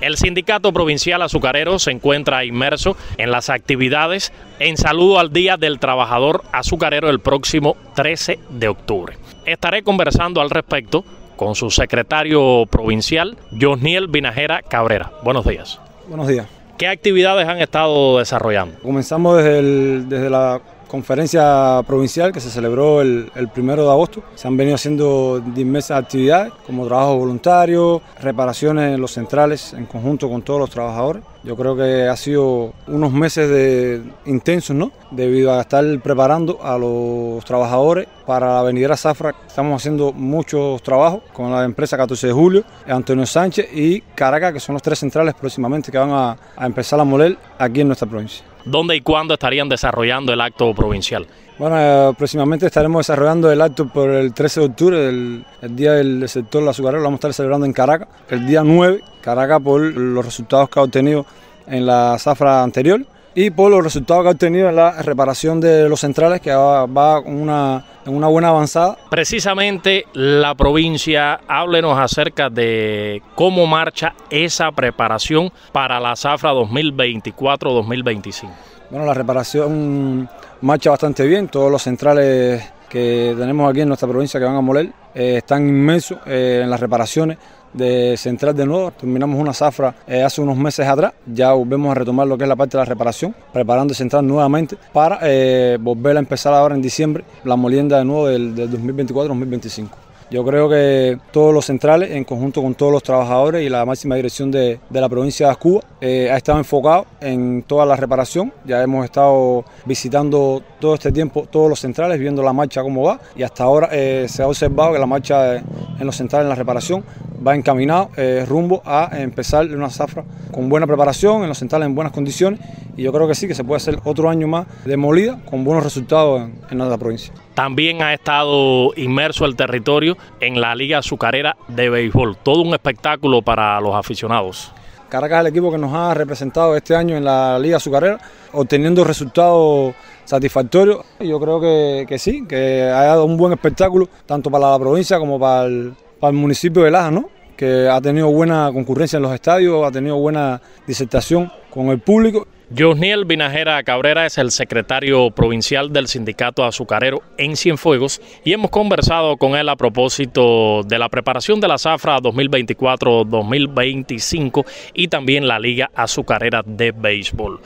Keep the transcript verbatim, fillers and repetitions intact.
El Sindicato Provincial Azucarero se encuentra inmerso en las actividades en saludo al Día del Trabajador Azucarero el próximo trece de octubre. Estaré conversando al respecto con su secretario provincial, Josniel Vinajera Cabrera. Buenos días. Buenos días. ¿Qué actividades han estado desarrollando? Comenzamos desde, el, desde la conferencia provincial que se celebró el, el primero de agosto. Se han venido haciendo diversas actividades como trabajo voluntario, reparaciones en los centrales en conjunto con todos los trabajadores. Yo creo que ha sido unos meses de intensos, ¿no? Debido a estar preparando a los trabajadores para la venidera zafra. Estamos haciendo muchos trabajos con la empresa catorce de julio, Antonio Sánchez y Caracas, que son los tres centrales próximamente que van a, a empezar a moler aquí en nuestra provincia. ¿Dónde y cuándo estarían desarrollando el acto provincial? Bueno, eh, próximamente estaremos desarrollando el acto por el trece de octubre, el, el Día del Sector Azucarero. Lo vamos a estar celebrando en Caracas. El día nueve, Caracas, por los resultados que ha obtenido en la zafra anterior y por los resultados que ha obtenido en la reparación de los centrales, que va, va una, en una buena avanzada. Precisamente la provincia, háblenos acerca de cómo marcha esa preparación para la zafra dos mil veinticuatro dos mil veinticinco. Bueno, la reparación marcha bastante bien. Todos los centrales que tenemos aquí en nuestra provincia que van a moler eh, están inmersos eh, en las reparaciones de central de nuevo. Terminamos una zafra eh, hace unos meses atrás, ya volvemos a retomar lo que es la parte de la reparación, preparando el central nuevamente para eh, volver a empezar ahora en diciembre la molienda de nuevo del, del dos mil veinticuatro dos mil veinticinco. Yo creo que todos los centrales, en conjunto con todos los trabajadores y la máxima dirección de, de la provincia de Cuba, eh, ha estado enfocado en toda la reparación. Ya hemos estado visitando todo este tiempo todos los centrales, viendo la marcha cómo va, y hasta ahora eh, se ha observado que la marcha en los centrales, en la reparación, va encaminado eh, rumbo a empezar una zafra con buena preparación, en los centrales en buenas condiciones, y yo creo que sí, que se puede hacer otro año más de molida con buenos resultados en, en nuestra provincia. También ha estado inmerso el territorio en la Liga Azucarera de Béisbol, todo un espectáculo para los aficionados. Caracas es el equipo que nos ha representado este año en la Liga Azucarera, obteniendo resultados satisfactorios. Yo creo que, que sí, que ha dado un buen espectáculo, tanto para la provincia como para el, para el municipio de Laja, ¿no? Que ha tenido buena concurrencia en los estadios, ha tenido buena disertación con el público. Josniel Vinajera Cabrera es el secretario provincial del Sindicato Azucarero en Cienfuegos y hemos conversado con él a propósito de la preparación de la zafra dos mil veinticuatro dos mil veinticinco y también la Liga Azucarera de Béisbol.